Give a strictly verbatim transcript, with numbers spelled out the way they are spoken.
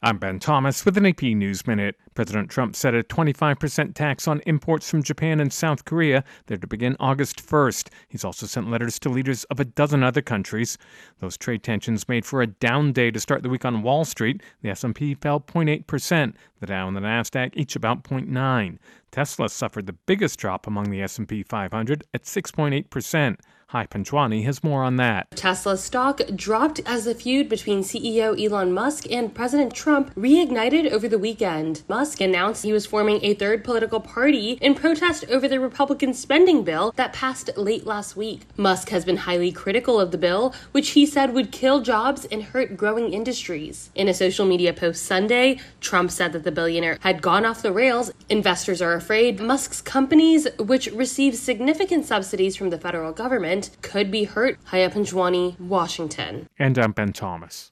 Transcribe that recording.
I'm Ben Thomas with an A P News Minute. President Trump set a twenty-five percent tax on imports from Japan and South Korea. They're to begin August first. He's also sent letters to leaders of a dozen other countries. Those trade tensions made for a down day to start the week on Wall Street. The S and P fell zero point eight percent. The Dow and the Nasdaq each about zero point nine. Tesla suffered the biggest drop among the S and P five hundred at six point eight percent. Hai Panjwani has more on that. Tesla stock dropped as the feud between C E O Elon Musk and President Trump reignited over the weekend. Musk announced he was forming a third political party in protest over the Republican spending bill that passed late last week. Musk has been highly critical of the bill, which he said would kill jobs and hurt growing industries. In a social media post Sunday, Trump said that the billionaire had gone off the rails. Investors are afraid Musk's companies, which receive significant subsidies from the federal government, could be hurt. Hai Panjwani, Washington. And I'm Ben Thomas.